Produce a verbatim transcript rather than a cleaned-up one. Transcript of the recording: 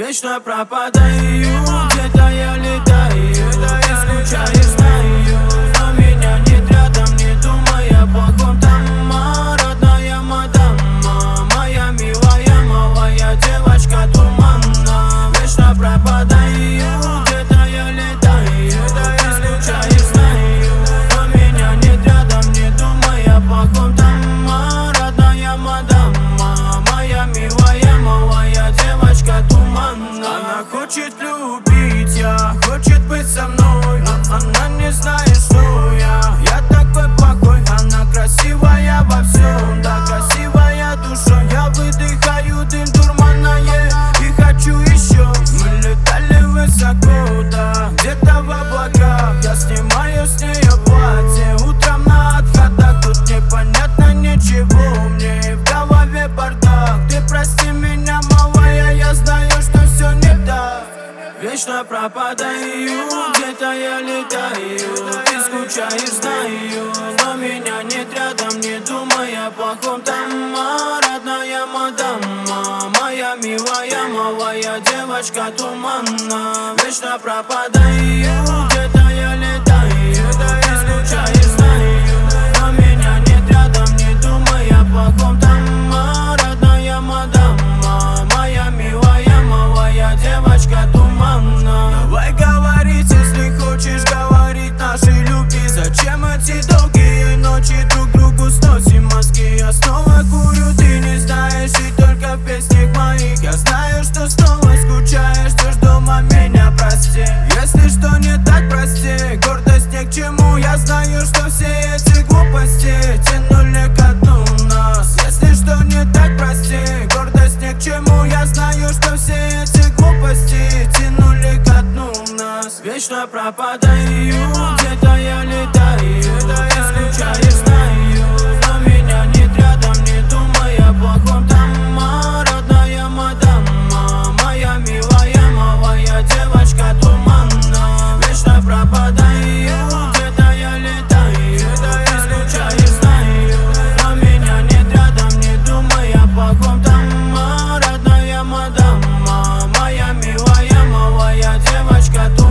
Вечно пропадаю, где-то я летаю, ты скучаешь, знаю, но меня нет рядом, не думай о плохом там, а, родная мадама, моя милая, малая девочка туманна. Вечно пропадаю, где-то я летаю, ты скучаешь, знаю, но меня нет рядом, не думай о плохом там, а, родная мадама, моя милая, малая девочка туманна. Она хочет любить, я хочет быть со мной, но она не знает, что я Я такой плохой, она красивая во всем, да, красивая душа. Я выдыхаю дым дурмана, yeah, и хочу еще. Мы летали высоко, да, где-то в облаках. Я снимаю с нее платье утром на отходах. Тут непонятно ничего, мне и в голове бардак. Ты прости меня, малая, я знаю, что все не так. Вечно пропадаю, где-то я летаю, ты скучаешь, знаю, но меня нет рядом, не думай о плохом там, а, родная мадама, моя милая, малая девочка туманна. Вечно пропадаю, где-то я летаю, ты скучаешь, знаю, но меня нет рядом, не думай о плохом там, а, родная мадама, моя милая, малая девочка туманна. Давай говорить, если хочешь говорить нашей любви. Зачем эти долгие ночи друг другу сносим мозги? Я снова курю, ты не знаешь, и только в песнях моих я знаю, что снова скучаешь, ждешь дома меня, прости. Если что не так, прости, гордость ни к чему. Я знаю, что все эти глупости тянули ко дну нас. Если что не так, прости, гордость ни к чему. Я знаю, что все эти глупости тянули ко дну нас. Вечно пропадаю, где-то я летаю, ты скучаешь, знаю, но меня нет рядом, не думай о плохом там, а, родная мадама, моя милая, малая девочка туманна. Вечно пропадаю, где-то я летаю, ты скучаешь, знаю, но меня нет рядом, не думай о плохом там, а, родная мадама, моя милая, малая девочка туманна.